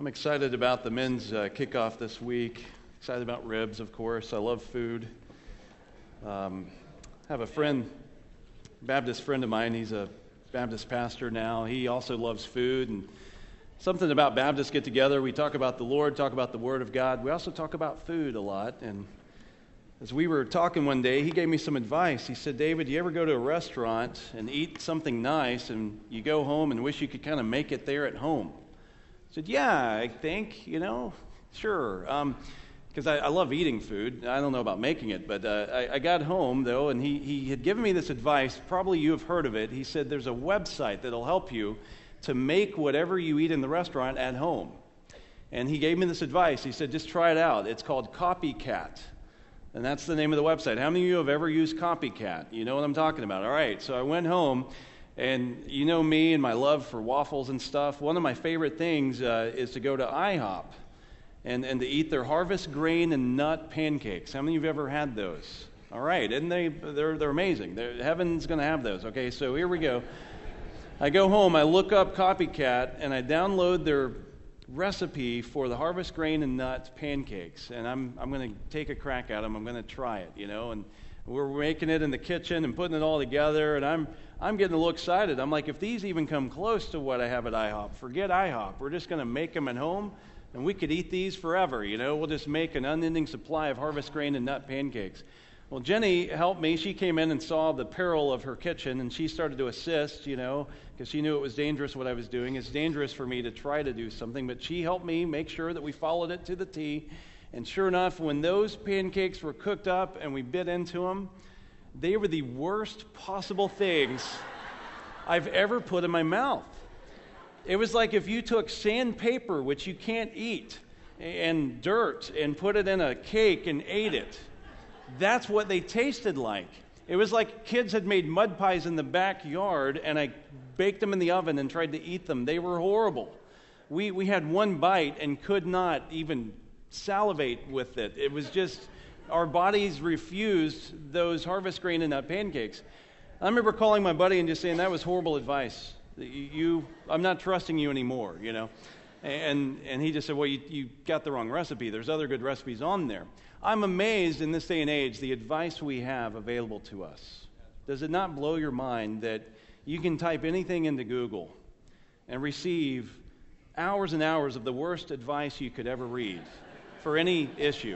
excited about the men's kickoff this week. Excited about ribs, of course. I love food. I have a friend, Baptist friend of mine. He's a Baptist pastor now. He also loves food. And something about Baptists get together. We talk about the Lord, talk about the Word of God. We also talk about food a lot. And as we were talking one day, he gave me some advice. He said, David, you ever go to a restaurant and eat something nice and you go home and wish you could kind of make it there at home? I said, yeah, I think, sure. Because I love eating food. I don't know about making it, but I got home, though, and he had given me this advice. Probably you have heard of it. He said there's a website that'll help you to make whatever you eat in the restaurant at home. And he gave me this advice. He said, just try it out. It's called Copycat. And that's the name of the website. How many of you have ever used Copycat? You know what I'm talking about. All right, so I went home. And you know me and my love for waffles and stuff. One of my favorite things is to go to IHOP and to eat their harvest grain and nut pancakes. How many of you have ever had those? All right, and they're amazing. Heaven's going to have those. Okay, so here we go. I go home, I look up Copycat, and I download their recipe for the harvest grain and nut pancakes. And I'm going to take a crack at them. I'm going to try it, and we're making it in the kitchen and putting it all together, and I'm getting a little excited. I'm like, if these even come close to what I have at IHOP, forget IHOP. We're just going to make them at home, and we could eat these forever, We'll just make an unending supply of harvest grain and nut pancakes. Well, Jenny helped me. She came in and saw the peril of her kitchen, and she started to assist, because she knew it was dangerous what I was doing. It's dangerous for me to try to do something, but she helped me make sure that we followed it to the T. And sure enough, when those pancakes were cooked up and we bit into them, they were the worst possible things I've ever put in my mouth. It was like if you took sandpaper, which you can't eat, and dirt, and put it in a cake and ate it. That's what they tasted like. It was like kids had made mud pies in the backyard, and I baked them in the oven and tried to eat them. They were horrible. We had one bite and could not even salivate with it. It was just, our bodies refused those harvest grain and nut pancakes. I remember calling my buddy and just saying, that was horrible advice. I'm not trusting you anymore, And he just said, well, you got the wrong recipe. There's other good recipes on there. I'm amazed in this day and age, the advice we have available to us. Does it not blow your mind that you can type anything into Google and receive hours and hours of the worst advice you could ever read for any issue?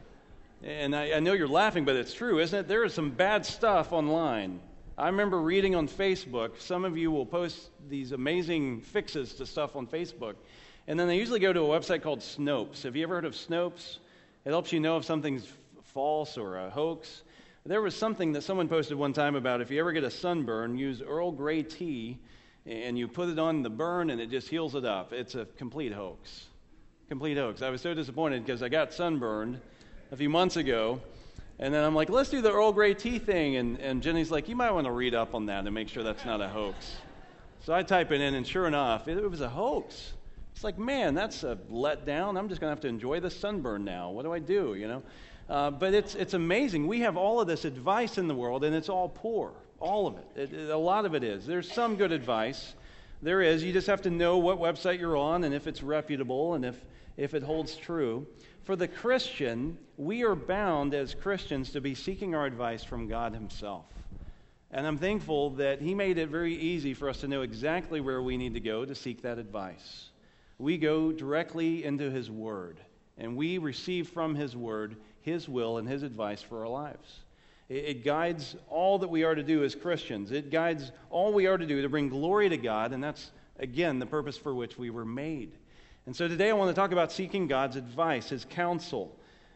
And I know you're laughing, but it's true, isn't it? There is some bad stuff online. I remember reading on Facebook, some of you will post these amazing fixes to stuff on Facebook, and then they usually go to a website called Snopes. Have you ever heard of Snopes? It helps you know if something's false or a hoax. There was something that someone posted one time about if you ever get a sunburn, use Earl Grey tea, and you put it on the burn, and it just heals it up. It's a complete hoax. Complete hoax. I was so disappointed because I got sunburned a few months ago, and then I'm like, let's do the Earl Grey tea thing, and Jenny's like, you might want to read up on that and make sure that's not a hoax. So I type it in, and sure enough, it was a hoax. It's like, man, that's a letdown. I'm just going to have to enjoy the sunburn now. What do I do, But it's amazing. We have all of this advice in the world, and it's all poor. All of it. A lot of it is. There's some good advice. There is. You just have to know what website you're on and if it's reputable and if it holds true. For the Christian, we are bound as Christians to be seeking our advice from God himself. And I'm thankful that he made it very easy for us to know exactly where we need to go to seek that advice. We go directly into his word, and we receive from his word his will and his advice for our lives. It guides all that we are to do as Christians. It guides all we are to do to bring glory to God, and that's, again, the purpose for which we were made. And so today I want to talk about seeking God's advice, his counsel.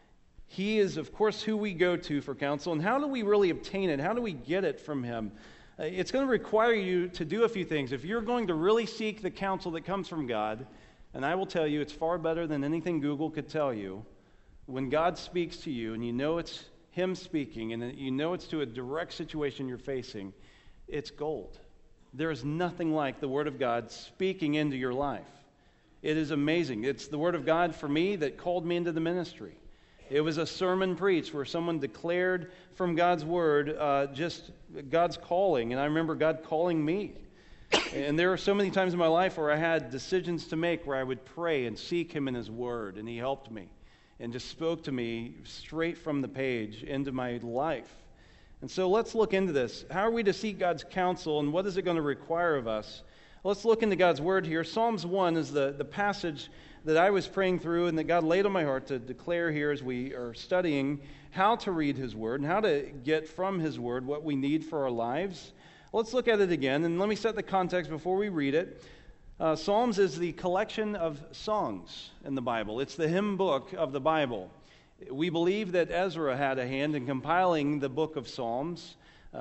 He is, of course, who we go to for counsel, and how do we really obtain it? How do we get it from him? It's going to require you to do a few things. If you're going to really seek the counsel that comes from God, and I will tell you, it's far better than anything Google could tell you. When God speaks to you, and you know it's him speaking, and you know it's to a direct situation you're facing, it's gold. There is nothing like the Word of God speaking into your life. It is amazing. It's the Word of God for me that called me into the ministry. It was a sermon preached where someone declared from God's Word just God's calling, and I remember God calling me. And there are so many times in my life where I had decisions to make where I would pray and seek Him in His Word, and He helped me and just spoke to me straight from the page into my life. And so let's look into this. How are we to seek God's counsel, and what is it going to require of us? Let's look into God's Word here. Psalms 1 is the passage that I was praying through and that God laid on my heart to declare here as we are studying how to read His Word and how to get from His Word what we need for our lives. Let's look at it again, and let me set the context before we read it. Psalms is the collection of songs in the Bible. It's the hymn book of the Bible. We believe that Ezra had a hand in compiling the book of Psalms.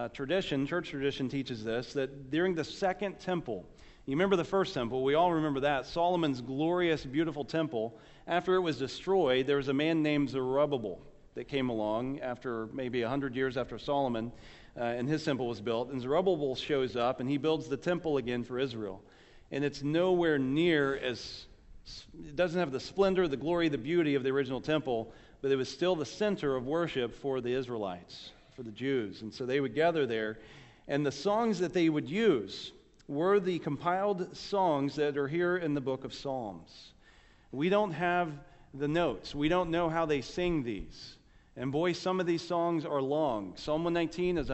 Church tradition teaches this, that during the second temple, you remember the first temple, we all remember that, Solomon's glorious, beautiful temple. After it was destroyed, there was a man named Zerubbabel that came along after maybe 100 years after Solomon, and his temple was built. And Zerubbabel shows up, and he builds the temple again for Israel. And it's nowhere near as, it doesn't have the splendor, the glory, the beauty of the original temple, but it was still the center of worship for the Israelites, for the Jews. And so they would gather there, and the songs that they would use were the compiled songs that are here in the book of Psalms. We don't have the notes. We don't know how they sing these. And boy, some of these songs are long. Psalm 119 is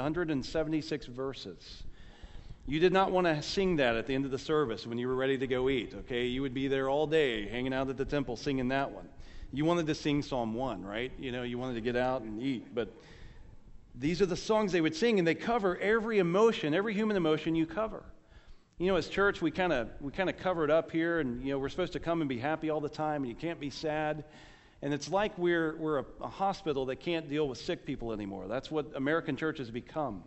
176 verses. You did not want to sing that at the end of the service when you were ready to go eat, okay? You would be there all day hanging out at the temple singing that one. You wanted to sing Psalm 1, right? You wanted to get out and eat. But these are the songs they would sing, and they cover every emotion, every human emotion you cover. As church, we kind of cover it up here, and we're supposed to come and be happy all the time, and you can't be sad. And it's like we're a hospital that can't deal with sick people anymore. That's what American church has become.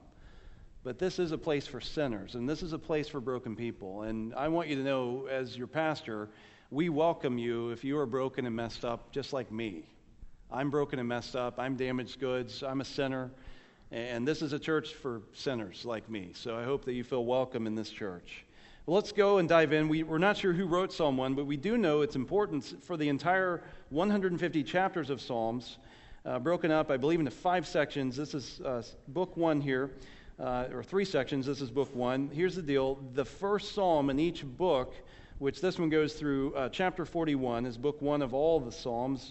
But this is a place for sinners, and this is a place for broken people. And I want you to know, as your pastor, we welcome you if you are broken and messed up, just like me. I'm broken and messed up. I'm damaged goods. I'm a sinner. And this is a church for sinners like me. So I hope that you feel welcome in this church. Well, let's go and dive in. We're not sure who wrote Psalm 1, but we do know its importance for the entire 150 chapters of Psalms, broken up, I believe, into 5 sections. This is book 1 here. Or 3 sections. This is book 1. Here's the deal. The first psalm in each book, which this one goes through chapter 41, is book 1 of all the psalms.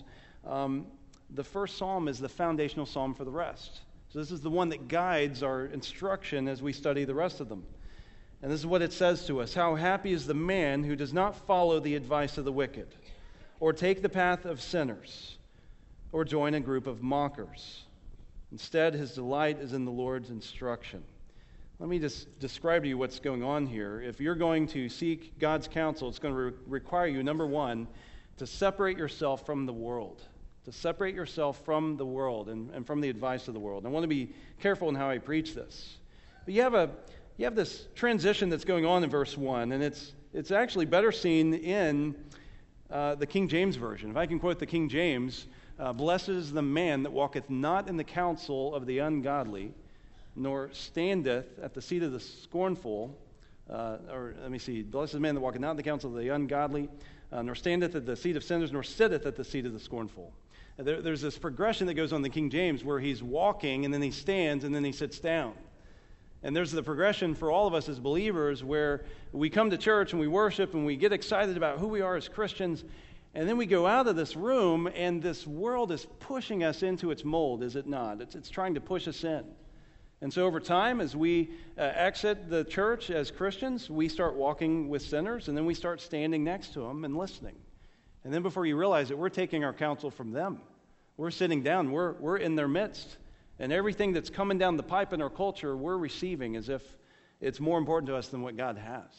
The first psalm is the foundational psalm for the rest. So this is the one that guides our instruction as we study the rest of them. And this is what it says to us. How happy is the man who does not follow the advice of the wicked, or take the path of sinners, or join a group of mockers. Instead, his delight is in the Lord's instruction. Let me just describe to you what's going on here. If you're going to seek God's counsel, it's going to require you, number one, to separate yourself from the world. To separate yourself from the world and from the advice of the world. I want to be careful in how I preach this. But you have this transition that's going on in verse 1, and it's actually better seen in the King James Version. If I can quote the King James, blessed is the man that walketh not in the counsel of the ungodly, nor standeth at the seat of the scornful. Blessed is the man that walketh not in the counsel of the ungodly, nor standeth at the seat of sinners, nor sitteth at the seat of the scornful. There's this progression that goes on in the King James where he's walking, and then he stands, and then he sits down. And there's the progression for all of us as believers where we come to church and we worship and we get excited about who we are as Christians, and then we go out of this room and this world is pushing us into its mold, is it not? It's trying to push us in. And so over time, as we exit the church as Christians, we start walking with sinners, and then we start standing next to them and listening. And then before you realize it, we're taking our counsel from them. We're sitting down. We're in their midst. And everything that's coming down the pipe in our culture, we're receiving as if it's more important to us than what God has.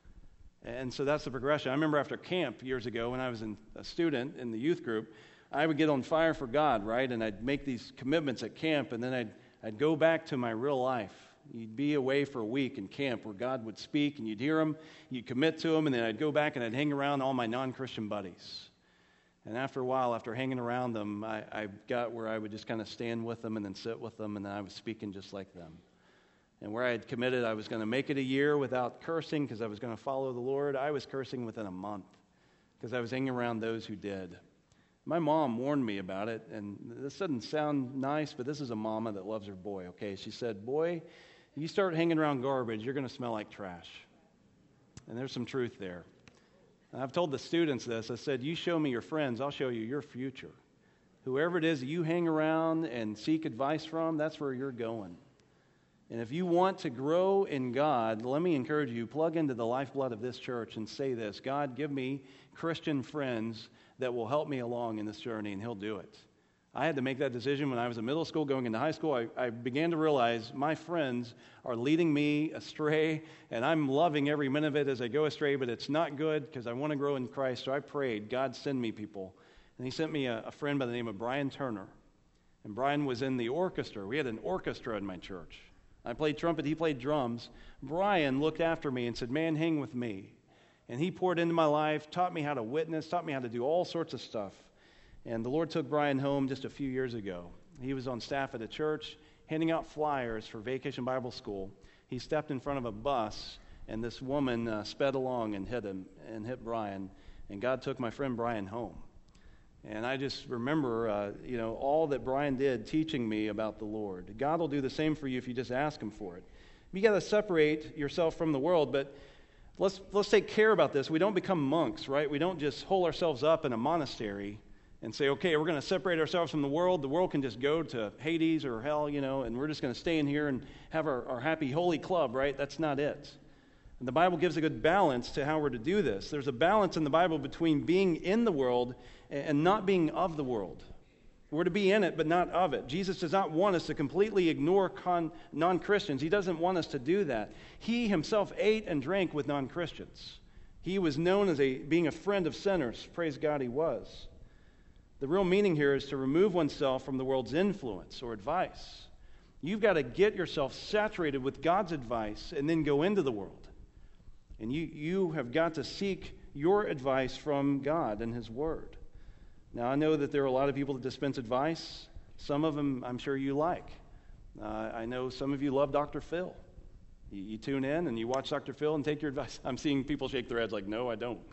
And so that's the progression. I remember after camp years ago when I was a student in the youth group, I would get on fire for God, right? And I'd make these commitments at camp, and then I'd go back to my real life. You'd be away for a week in camp where God would speak, and you'd hear him, you'd commit to him, and then I'd go back and I'd hang around all my non-Christian buddies. And after a while, after hanging around them, I got where I would just kind of stand with them and then sit with them, and then I was speaking just like them. And where I had committed I was going to make it a year without cursing because I was going to follow the Lord, I was cursing within a month because I was hanging around those who did. My mom warned me about it, and this doesn't sound nice, but this is a mama that loves her boy, okay? She said, boy, you start hanging around garbage, you're going to smell like trash. And there's some truth there. And I've told the students this. I said, you show me your friends, I'll show you your future. Whoever it is that you hang around and seek advice from, that's where you're going. And if you want to grow in God, let me encourage you, plug into the lifeblood of this church and say this: God, give me Christian friends that will help me along in this journey, and He'll do it. I had to make that decision when I was in middle school, going into high school. I began to realize my friends are leading me astray, and I'm loving every minute of it as I go astray, but it's not good because I want to grow in Christ. So I prayed, God, send me people. And He sent me a friend by the name of Brian Turner. And Brian was in the orchestra. We had an orchestra in my church. I played trumpet, he played drums. Brian looked after me and said, man, hang with me. And he poured into my life, taught me how to witness, taught me how to do all sorts of stuff. And the Lord took Brian home just a few years ago. He was on staff at a church, handing out flyers for Vacation Bible School. He stepped in front of a bus, and this woman sped along and hit him, and hit Brian. And God took my friend Brian home. And I just remember, all that Brian did teaching me about the Lord. God will do the same for you if you just ask Him for it. You got to separate yourself from the world, but let's take care about this. We don't become monks, right? We don't just hole ourselves up in a monastery and say, okay, we're going to separate ourselves from the world. The world can just go to Hades or hell, and we're just going to stay in here and have our happy, holy club, right? That's not it. And the Bible gives a good balance to how we're to do this. There's a balance in the Bible between being in the world and not being of the world. We're to be in it, but not of it. Jesus does not want us to completely ignore non-Christians. He doesn't want us to do that. He Himself ate and drank with non-Christians. He was known as being a friend of sinners. Praise God, He was. The real meaning here is to remove oneself from the world's influence or advice. You've got to get yourself saturated with God's advice and then go into the world. And you have got to seek your advice from God and His Word. Now, I know that there are a lot of people that dispense advice. Some of them I'm sure you like. I know some of you love Dr. Phil. You tune in and you watch Dr. Phil and take your advice. I'm seeing people shake their heads like, no, I don't.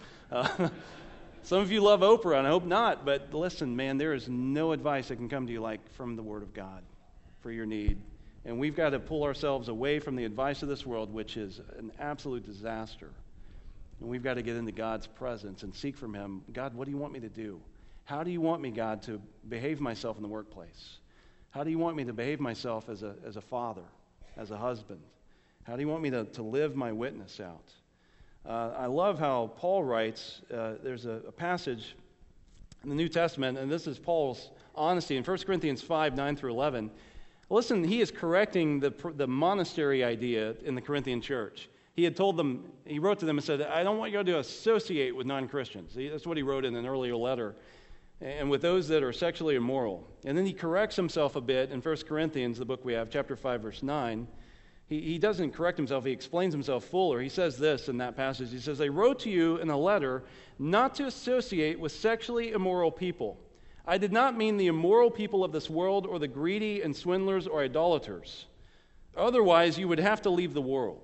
Some of you love Oprah, and I hope not. But listen, man, there is no advice that can come to you like from the Word of God for your need. And we've got to pull ourselves away from the advice of this world, which is an absolute disaster. And we've got to get into God's presence and seek from Him. God, what do you want me to do? How do you want me, God, to behave myself in the workplace? How do you want me to behave myself as a father, as a husband? How do you want me to live my witness out? I love how Paul writes. There's a passage in the New Testament, and this is Paul's honesty in 1 Corinthians 5, 9 through 11. Listen, he is correcting the monastery idea in the Corinthian church. He wrote to them and said, I don't want you to associate with non-Christians. That's what he wrote in an earlier letter. And with those that are sexually immoral. And then he corrects himself a bit in 1 Corinthians, the book we have, chapter 5, verse 9. He doesn't correct himself. He explains himself fuller. He says this in that passage. He says, I wrote to you in a letter not to associate with sexually immoral people. I did not mean the immoral people of this world or the greedy and swindlers or idolaters. Otherwise, you would have to leave the world.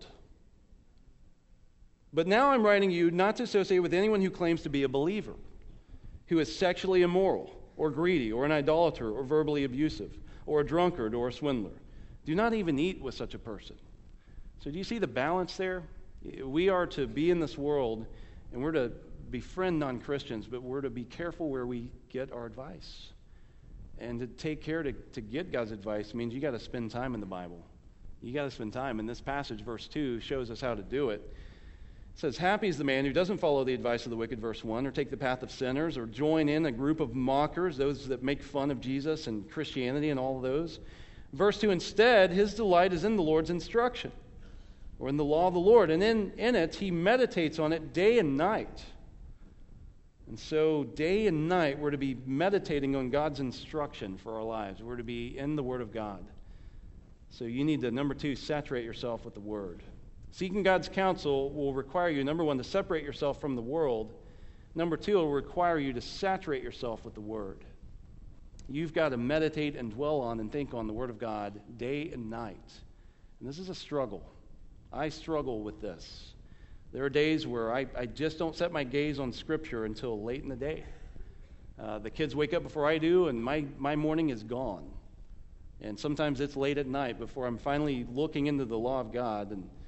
But now I'm writing you not to associate with anyone who claims to be a believer, who is sexually immoral or greedy or an idolater or verbally abusive or a drunkard or a swindler. Do not even eat with such a person. So do you see the balance there? We are to be in this world, and we're to befriend non-Christians, but we're to be careful where we get our advice. And to take care to get God's advice means you got to spend time in the Bible. You got to spend time. And this passage, verse 2, shows us how to do it. It says, happy is the man who doesn't follow the advice of the wicked, verse 1, or take the path of sinners, or join in a group of mockers, those that make fun of Jesus and Christianity and all of those. Verse 2, instead, his delight is in the Lord's instruction, or in the law of the Lord, and in it he meditates on it day and night. And so day and night we're to be meditating on God's instruction for our lives. We're to be in the Word of God. So you need to, number 2, saturate yourself with the Word. Seeking God's counsel will require you, number 1, to separate yourself from the world. Number 2, it will require you to saturate yourself with the Word. You've got to meditate and dwell on and think on the Word of God day and night. And this is a struggle. I struggle with this. There are days where I just don't set my gaze on Scripture until late in the day. The kids wake up before I do, and my morning is gone. And sometimes it's late at night before I'm finally looking into the law of God. And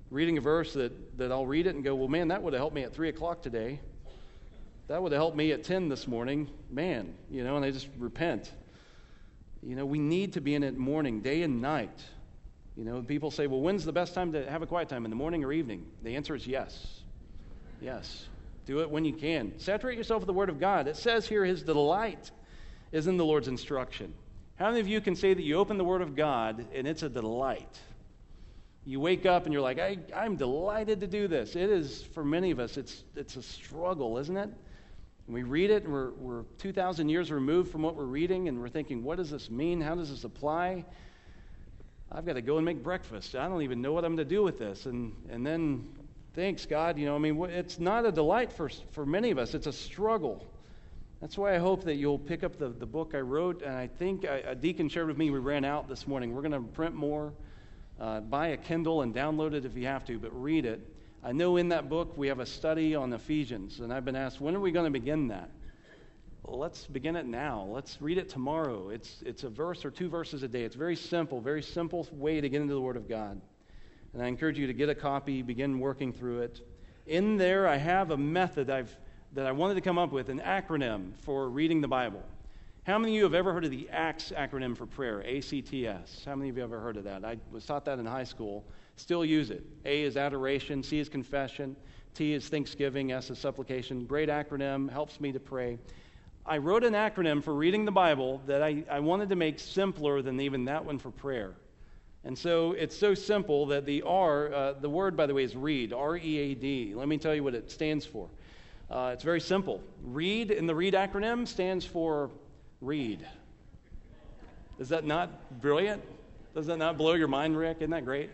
reading a verse that I'll read it and go, well, man, that would have helped me at 3 o'clock today. That would have helped me at 10 this morning. Man, and I just repent. We need to be in it morning, day and night. People say, well, when's the best time to have a quiet time, in the morning or evening? The answer is yes. Yes. Do it when you can. Saturate yourself with the Word of God. It says here his delight is in the Lord's instruction. How many of you can say that you open the Word of God and it's a delight? You wake up and you're like, I'm delighted to do this. It is, for many of us, it's a struggle, isn't it? And we read it and we're 2,000 years removed from what we're reading and we're thinking, what does this mean? How does this apply? I've got to go and make breakfast. I don't even know what I'm going to do with this. And then, thanks God, it's not a delight for many of us. It's a struggle. That's why I hope that you'll pick up the book I wrote. And I think a deacon shared with me, we ran out this morning. We're going to print more. Buy a Kindle and download it if you have to, but read it. I know in that book we have a study on Ephesians, and I've been asked, when are we going to begin that? Well, let's begin it now. Let's read it tomorrow. It's a verse or 2 verses a day. It's very simple way to get into the Word of God. And I encourage you to get a copy, begin working through it. In there, I have a method that I wanted to come up with, an acronym for reading the Bible. How many of you have ever heard of the ACTS acronym for prayer, ACTS? How many of you have ever heard of that? I was taught that in high school. Still use it. A is adoration, C is confession, T is thanksgiving, S is supplication. Great acronym, helps me to pray. I wrote an acronym for reading the Bible that I wanted to make simpler than even that one for prayer. And so it's so simple that the R, the word, by the way, is read, R-E-A-D. Let me tell you what it stands for. It's very simple. READ in the READ acronym stands for read. Is that not brilliant? Does that not blow your mind, Rick? Isn't that great?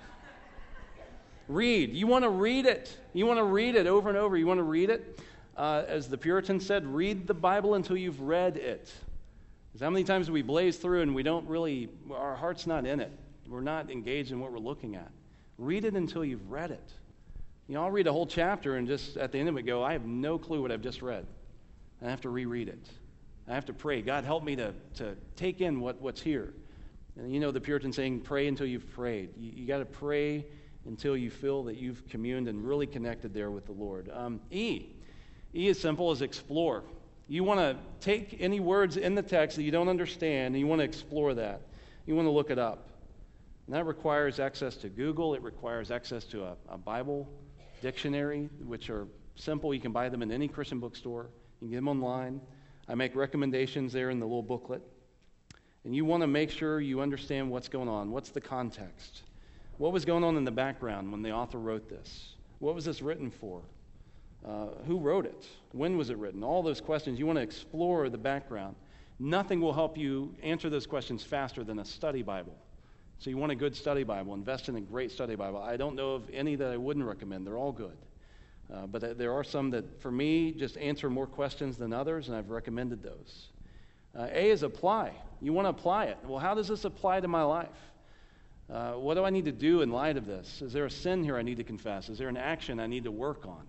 Read. You want to read it. You want to read it over and over. You want to read it. As the Puritans said, read the Bible until you've read it. Because how many times do we blaze through and we don't really, our heart's not in it. We're not engaged in what we're looking at. Read it until you've read it. I'll read a whole chapter and just at the end of it go, I have no clue what I've just read. And I have to reread it. I have to pray. God, help me to take in what's here. And the Puritan saying, pray until you've prayed. You got to pray until you feel that you've communed and really connected there with the Lord. E is simple as explore. You want to take any words in the text that you don't understand, and you want to explore that. You want to look it up. And that requires access to Google. It requires access to a Bible dictionary, which are simple. You can buy them in any Christian bookstore. You can get them online. I make recommendations there in the little booklet. And you want to make sure you understand what's going on. What's the context? What was going on in the background when the author wrote this? What was this written for? Who wrote it? When was it written? All those questions. You want to explore the background. Nothing will help you answer those questions faster than a study Bible. So you want a good study Bible. Invest in a great study Bible. I don't know of any that I wouldn't recommend. They're all good. But there are some that, for me, just answer more questions than others, and I've recommended those. A is apply. You want to apply it. Well, how does this apply to my life? What do I need to do in light of this? Is there a sin here I need to confess? Is there an action I need to work on?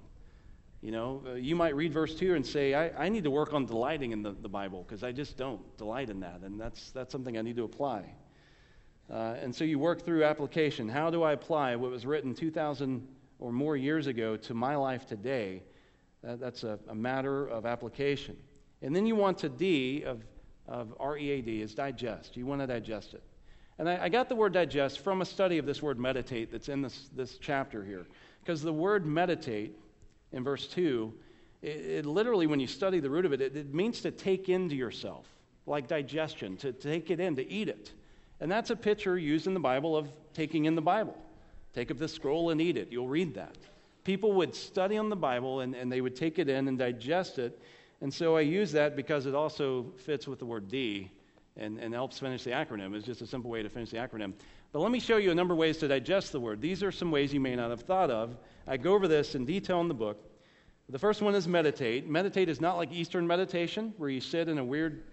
You might read verse 2 and say, I need to work on delighting in the Bible because I just don't delight in that, and that's something I need to apply. And so you work through application. How do I apply what was written 2,000 or more years ago to my life today? That's a matter of application. And then you want to D of R-E-A-D is digest. You want to digest it. And I got the word digest from a study of this word meditate that's in this chapter here. Because the word meditate in verse 2, it literally, when you study the root of it, it means to take into yourself, like digestion, to take it in, to eat it. And that's a picture used in the Bible of taking in the Bible. Take up this scroll and eat it. You'll read that. People would study on the Bible and they would take it in and digest it. And so I use that because it also fits with the word D and helps finish the acronym. It's just a simple way to finish the acronym. But let me show you a number of ways to digest the word. These are some ways you may not have thought of. I go over this in detail in the book. The first one is meditate. Meditate is not like Eastern meditation, where you sit in a weird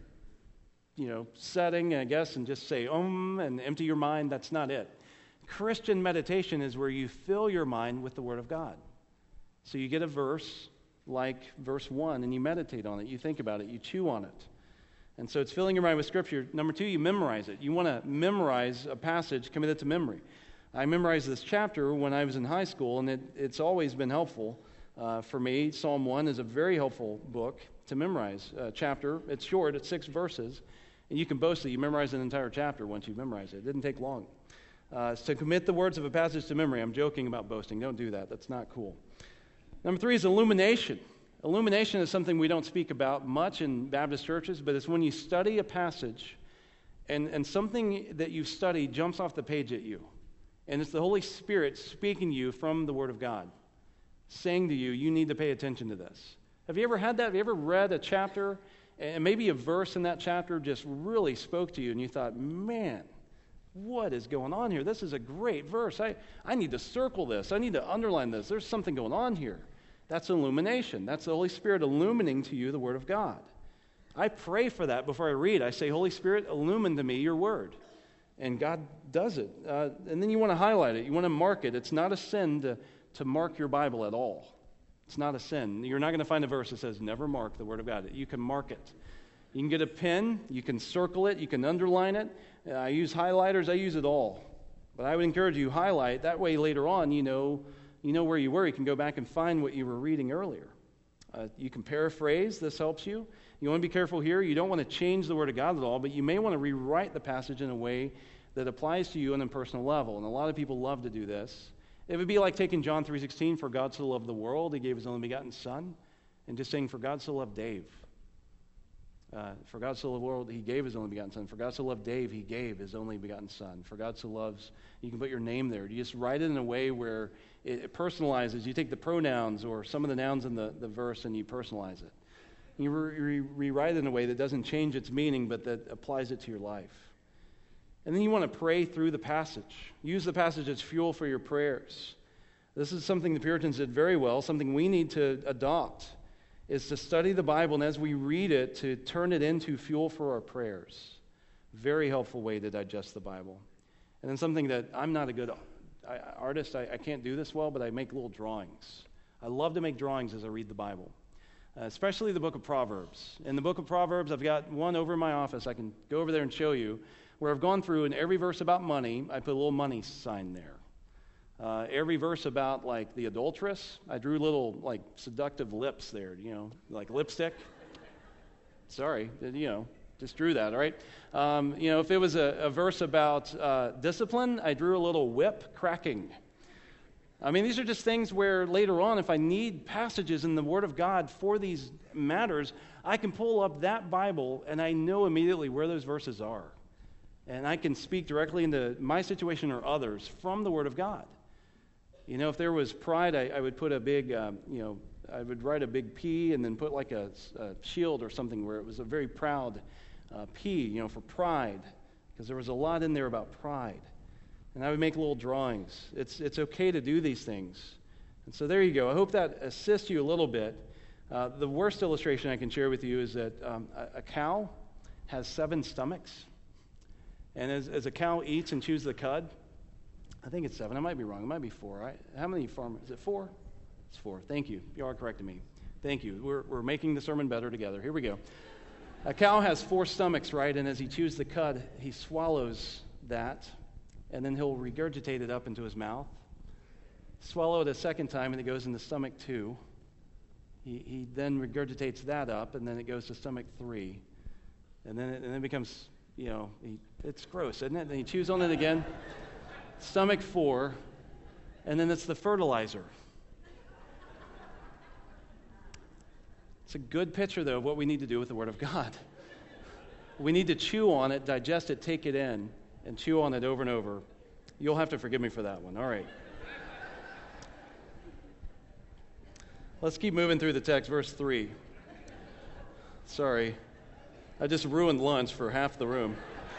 setting, I guess, and just say and empty your mind. That's not it. Christian meditation is where you fill your mind with the Word of God. So you get a verse like verse 1 and you meditate on it, you think about it, you chew on it. And so it's filling your mind with Scripture. Number 2, you memorize it. You want to memorize a passage, commit it to memory. I memorized this chapter when I was in high school, and it's always been helpful for me. Psalm 1 is a very helpful book to memorize. Chapter, it's short, it's 6 verses, and you can boast that you memorize an entire chapter once you memorize it. It didn't take long. To commit the words of a passage to memory. I'm joking about boasting. Don't do that. That's not cool. Number 3 is illumination. Illumination is something we don't speak about much in Baptist churches, but it's when you study a passage and something that you've studied jumps off the page at you. And it's the Holy Spirit speaking to you from the Word of God, saying to you, you need to pay attention to this. Have you ever had that? Have you ever read a chapter and maybe a verse in that chapter just really spoke to you and you thought, man, what is going on here? This is a great verse. I need to circle this. I need to underline this. There's something going on here. That's illumination. That's the Holy Spirit illuminating to you the Word of God. I pray for that before I read. I say, Holy Spirit, illumine to me your Word. And God does it. And then you want to highlight it. You want to mark it. It's not a sin to mark your Bible at all. It's not a sin. You're not going to find a verse that says, never mark the Word of God. You can mark it. You can get a pen. You can circle it. You can underline it. I use highlighters. I use it all. But I would encourage you, highlight. That way later on, you know where you were. You can go back and find what you were reading earlier. You can paraphrase. This helps you. You want to be careful here. You don't want to change the Word of God at all, but you may want to rewrite the passage in a way that applies to you on a personal level. And a lot of people love to do this. It would be like taking John 3:16, for God so loved the world, he gave his only begotten Son, and just saying, for God so loved Dave. For God so loved the world, he gave his only begotten Son. For God so loved Dave, he gave his only begotten Son. For God so loves, you can put your name there. You just write it in a way where it personalizes. You take the pronouns or some of the nouns in the verse and you personalize it. You rewrite it in a way that doesn't change its meaning, but that applies it to your life. And then you want to pray through the passage. Use the passage as fuel for your prayers. This is something the Puritans did very well, something we need to adopt, is to study the Bible, and as we read it, to turn it into fuel for our prayers. Very helpful way to digest the Bible. And then something that I'm not a good artist, I can't do this well, but I make little drawings. I love to make drawings as I read the Bible. Especially the book of Proverbs. In the book of Proverbs, I've got one over in my office. I can go over there and show you where I've gone through, and every verse about money, I put a little money sign there. Every verse about, like, the adulteress, I drew little, like, seductive lips there, like lipstick. Sorry, just drew that, all right? If it was a verse about discipline, I drew a little whip cracking. I mean, these are just things where later on, if I need passages in the Word of God for these matters, I can pull up that Bible and I know immediately where those verses are. And I can speak directly into my situation or others from the Word of God. If there was pride, I would put a big, I would write a big P and then put like a shield or something where it was a very proud P, for pride, because there was a lot in there about pride. And I would make little drawings. It's okay to do these things. And so there you go. I hope that assists you a little bit. The worst illustration I can share with you is that a cow has 7 stomachs. And as a cow eats and chews the cud, I think it's 7. I might be wrong. It might be 4. Right? How many farmers? Is it 4? It's 4. Thank you. You are correcting me. Thank you. We're making the sermon better together. Here we go. A cow has 4 stomachs, right? And as he chews the cud, he swallows that, and then he'll regurgitate it up into his mouth, swallow it a second time, and it goes into stomach 2. He then regurgitates that up, and then it goes to stomach 3. And then it becomes, it's gross, isn't it? And he chews on it again, stomach 4, and then it's the fertilizer. It's a good picture, though, of what we need to do with the Word of God. We need to chew on it, digest it, take it in, and chew on it over and over. You'll have to forgive me for that one. All right. Let's keep moving through the text. Verse 3. Sorry. I just ruined lunch for half the room.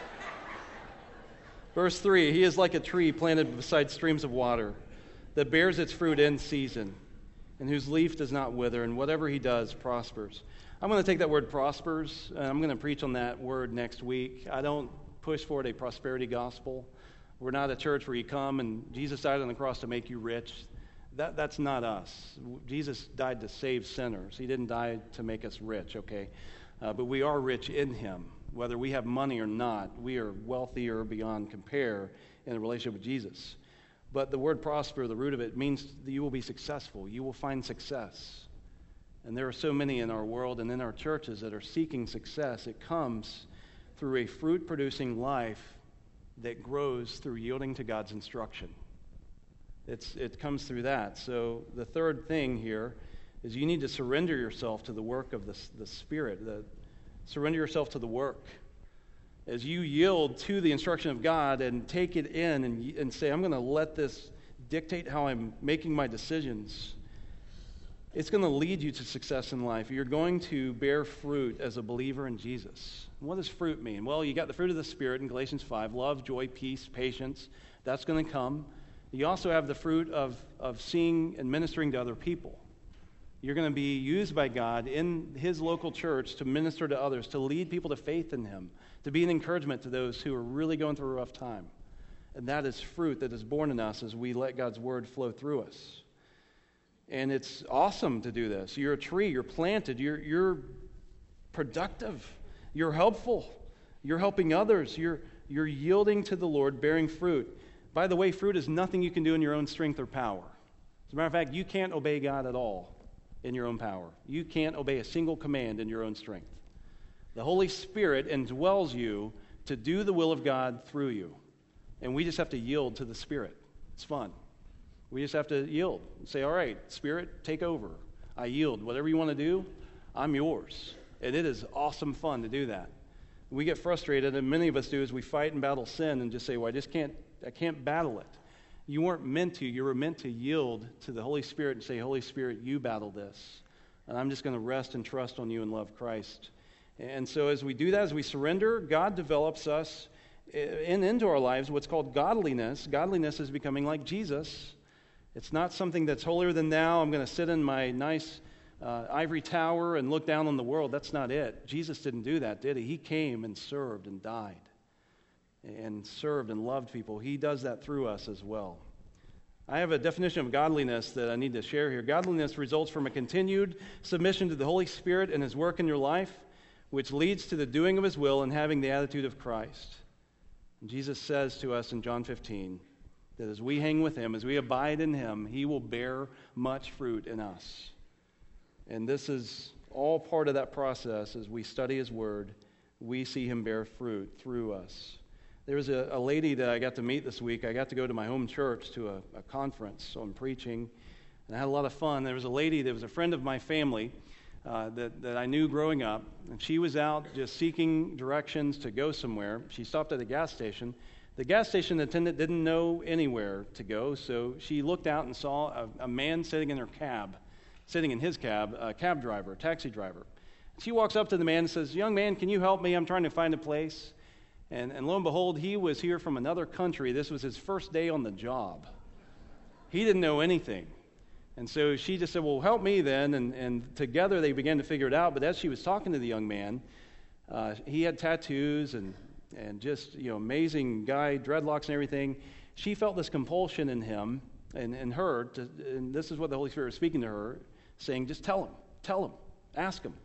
Verse 3. He is like a tree planted beside streams of water that bears its fruit in season, and whose leaf does not wither, and whatever he does prospers. I'm going to take that word prospers, and I'm going to preach on that word next week. I don't push forward a prosperity gospel. We're not a church where you come and Jesus died on the cross to make you rich. That's not us. Jesus died to save sinners. He didn't die to make us rich, okay? But we are rich in him. Whether we have money or not, we are wealthier beyond compare in a relationship with Jesus. But the word prosper, the root of it, means that you will be successful. You will find success. And there are so many in our world and in our churches that are seeking success. It comes through a fruit-producing life that grows through yielding to God's instruction. It comes through that. So the third thing here is you need to surrender yourself to the work of the Spirit. Surrender yourself to the work. As you yield to the instruction of God and take it in and say, I'm going to let this dictate how I'm making my decisions, it's going to lead you to success in life. You're going to bear fruit as a believer in Jesus. What does fruit mean? Well, you got the fruit of the Spirit in Galatians 5, love, joy, peace, patience. That's going to come. You also have the fruit of seeing and ministering to other people. You're going to be used by God in His local church to minister to others, to lead people to faith in Him, to be an encouragement to those who are really going through a rough time. And that is fruit that is born in us as we let God's word flow through us. And it's awesome to do this. You're a tree, you're planted, you're productive, you're helpful, you're helping others, you're yielding to the Lord, bearing fruit. By the way, fruit is nothing you can do in your own strength or power. As a matter of fact, you can't obey God at all in your own power. You can't obey a single command in your own strength. The Holy Spirit indwells you to do the will of God through you. And we just have to yield to the Spirit. It's fun. We just have to yield and say, all right, Spirit, take over. I yield. Whatever you want to do, I'm yours. And it is awesome fun to do that. We get frustrated, and many of us do, as we fight and battle sin and just say, well, I can't battle it. You weren't meant to. You were meant to yield to the Holy Spirit and say, Holy Spirit, you battle this. And I'm just going to rest and trust on you and love Christ. And so as we do that, as we surrender, God develops us into our lives what's called godliness. Godliness is becoming like Jesus. It's not something that's holier than thou. I'm going to sit in my nice ivory tower and look down on the world. That's not it. Jesus didn't do that, did he? He came and served and died and served and loved people. He does that through us as well. I have a definition of godliness that I need to share here. Godliness results from a continued submission to the Holy Spirit and His work in your life, which leads to the doing of His will and having the attitude of Christ. And Jesus says to us in John 15 that as we hang with Him, as we abide in Him, He will bear much fruit in us. And this is all part of that process. As we study His Word, we see Him bear fruit through us. There was a lady that I got to meet this week. I got to go to my home church to a conference on preaching, and I had a lot of fun. There was a lady that was a friend of my family that I knew growing up, and she was out just seeking directions to go somewhere. She stopped at a gas station. The gas station attendant didn't know anywhere to go, so she looked out and saw a man sitting in his cab, a cab driver, a taxi driver. She walks up to the man and says, "Young man, can you help me? I'm trying to find a place." And lo and behold, he was here from another country. This was his first day on the job. He didn't know anything. And so she just said, well, help me then. And together they began to figure it out. But as she was talking to the young man, he had tattoos and just, amazing guy, dreadlocks and everything. She felt this compulsion in him and her, and this is what the Holy Spirit was speaking to her, saying, just tell him, ask him.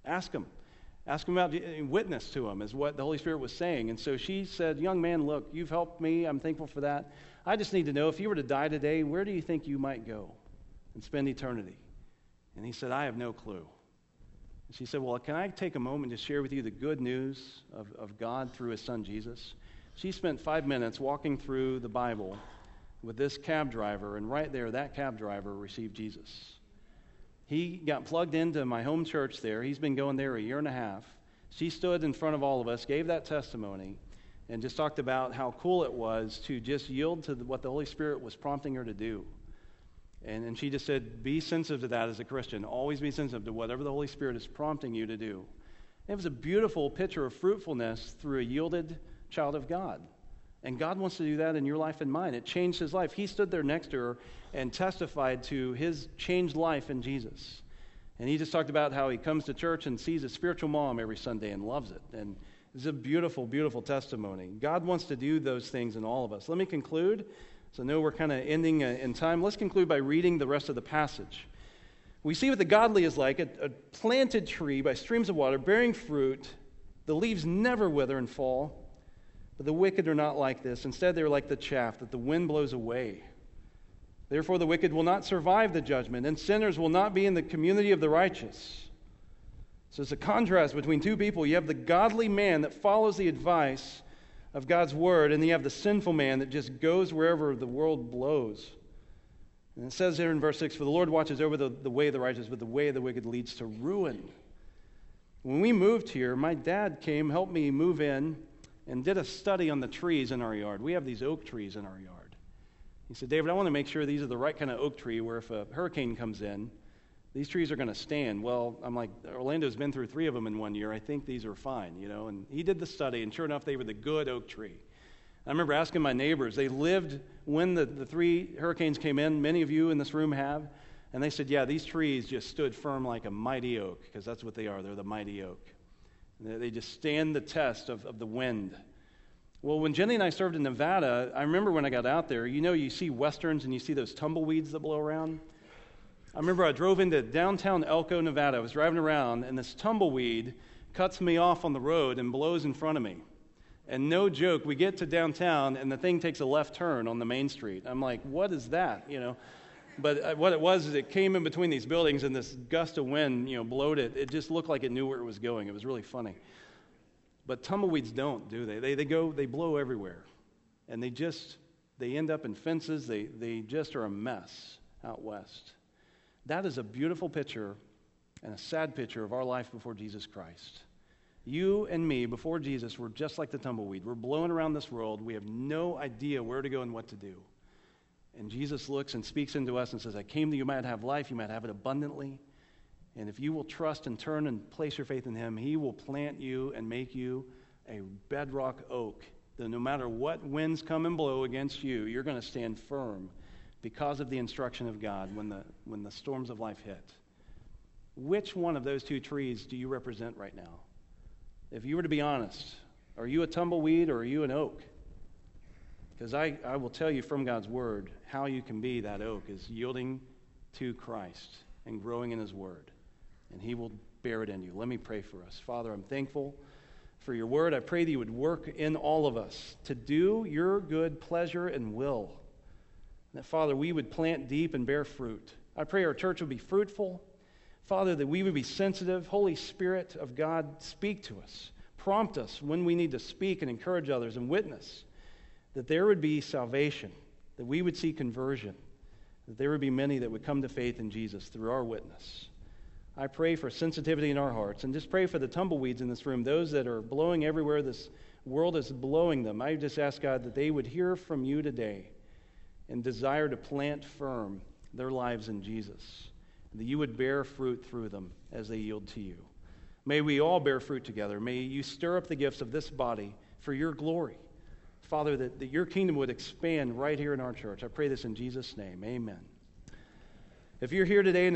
Ask him about, witness to him is what the Holy Spirit was saying. And so she said, young man, look, you've helped me. I'm thankful for that. I just need to know, if you were to die today, where do you think you might go and spend eternity? And he said, I have no clue. And she said, well, can I take a moment to share with you the good news of God through His Son, Jesus? She spent 5 minutes walking through the Bible with this cab driver, and right there, that cab driver received Jesus. He got plugged into my home church there. He's been going there a year and a half. She stood in front of all of us, gave that testimony, and just talked about how cool it was to just yield to what the Holy Spirit was prompting her to do. And she just said, be sensitive to that as a Christian. Always be sensitive to whatever the Holy Spirit is prompting you to do. It was a beautiful picture of fruitfulness through a yielded child of God. And God wants to do that in your life and mine. It changed his life. He stood there next to her and testified to his changed life in Jesus. And he just talked about how he comes to church and sees a spiritual mom every Sunday and loves it. And it's a beautiful, beautiful testimony. God wants to do those things in all of us. Let me conclude. So I know we're kind of ending in time. Let's conclude by reading the rest of the passage. We see what the godly is like, a planted tree by streams of water, bearing fruit. The leaves never wither and fall. But the wicked are not like this. Instead, they're like the chaff that the wind blows away Therefore the wicked will not survive the judgment, and sinners will not be in the community of the righteous. So it's a contrast between two people. You have the godly man that follows the advice of God's word, and you have the sinful man that just goes wherever the world blows. And it says here in verse 6, "For the Lord watches over the way of the righteous, but the way of the wicked leads to ruin." When we moved here, my dad came, helped me move in, and did a study on the trees in our yard. We have these oak trees in our yard. He said, "David, I want to make sure these are the right kind of oak tree where if a hurricane comes in, these trees are going to stand." Well, I'm like, Orlando's been through 3 of them in 1 year. I think these are fine, And he did the study, and sure enough, they were the good oak tree. I remember asking my neighbors. They lived when the 3 hurricanes came in. Many of you in this room have. And they said, yeah, these trees just stood firm like a mighty oak, because that's what they are. They're the mighty oak. They just stand the test of the wind. Well, when Jenny and I served in Nevada, I remember when I got out there, you see westerns and you see those tumbleweeds that blow around. I remember I drove into downtown Elko, Nevada. I was driving around, and this tumbleweed cuts me off on the road and blows in front of me. And no joke, we get to downtown, and the thing takes a left turn on the main street. I'm like, what is that, But what it was is it came in between these buildings, and this gust of wind, blowed it. It just looked like it knew where it was going. It was really funny. But tumbleweeds don't, do they? They blow everywhere. And they end up in fences. They just are a mess out west. That is a beautiful picture and a sad picture of our life before Jesus Christ. You and me, before Jesus, were just like the tumbleweed. We're blowing around this world. We have no idea where to go and what to do. And Jesus looks and speaks into us and says, "I came that you might have life, you might have it abundantly. And if you will trust and turn and place your faith in him, he will plant you and make you a bedrock oak, that no matter what winds come and blow against you, you're going to stand firm because of the instruction of God when the storms of life hit." Which one of those 2 trees do you represent right now? If you were to be honest, are you a tumbleweed or are you an oak? Because I will tell you from God's word how you can be that oak is yielding to Christ and growing in his word. And he will bear it in you. Let me pray for us. Father, I'm thankful for your word. I pray that you would work in all of us to do your good pleasure and will. That, Father, we would plant deep and bear fruit. I pray our church would be fruitful. Father, that we would be sensitive. Holy Spirit of God, speak to us. Prompt us when we need to speak and encourage others and witness. That there would be salvation. That we would see conversion. That there would be many that would come to faith in Jesus through our witness. I pray for sensitivity in our hearts, and just pray for the tumbleweeds in this room, those that are blowing everywhere this world is blowing them. I just ask, God, that they would hear from you today and desire to plant firm their lives in Jesus, and that you would bear fruit through them as they yield to you. May we all bear fruit together. May you stir up the gifts of this body for your glory. Father, that your kingdom would expand right here in our church. I pray this in Jesus' name. Amen. If you're here today and